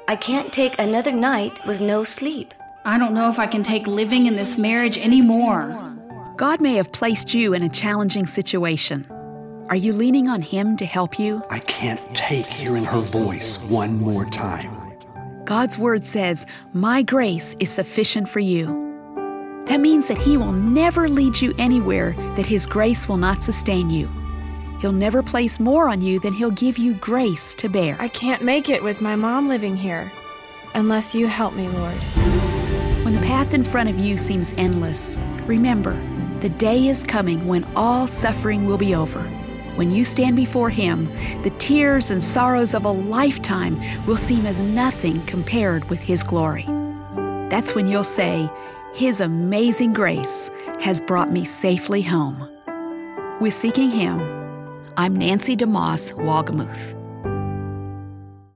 I can't take another night with no sleep. I don't know if I can take living in this marriage anymore. God may have placed you in a challenging situation. Are you leaning on Him to help you? I can't take hearing her voice one more time. God's Word says, "My grace is sufficient for you." That means that He will never lead you anywhere that His grace will not sustain you. He'll never place more on you than He'll give you grace to bear. I can't make it with my mom living here unless you help me, Lord. When the path in front of you seems endless, remember, the day is coming when all suffering will be over. When you stand before Him, the tears and sorrows of a lifetime will seem as nothing compared with His glory. That's when you'll say, "His amazing grace has brought me safely home." With Seeking Him, I'm Nancy DeMoss Wolgemuth.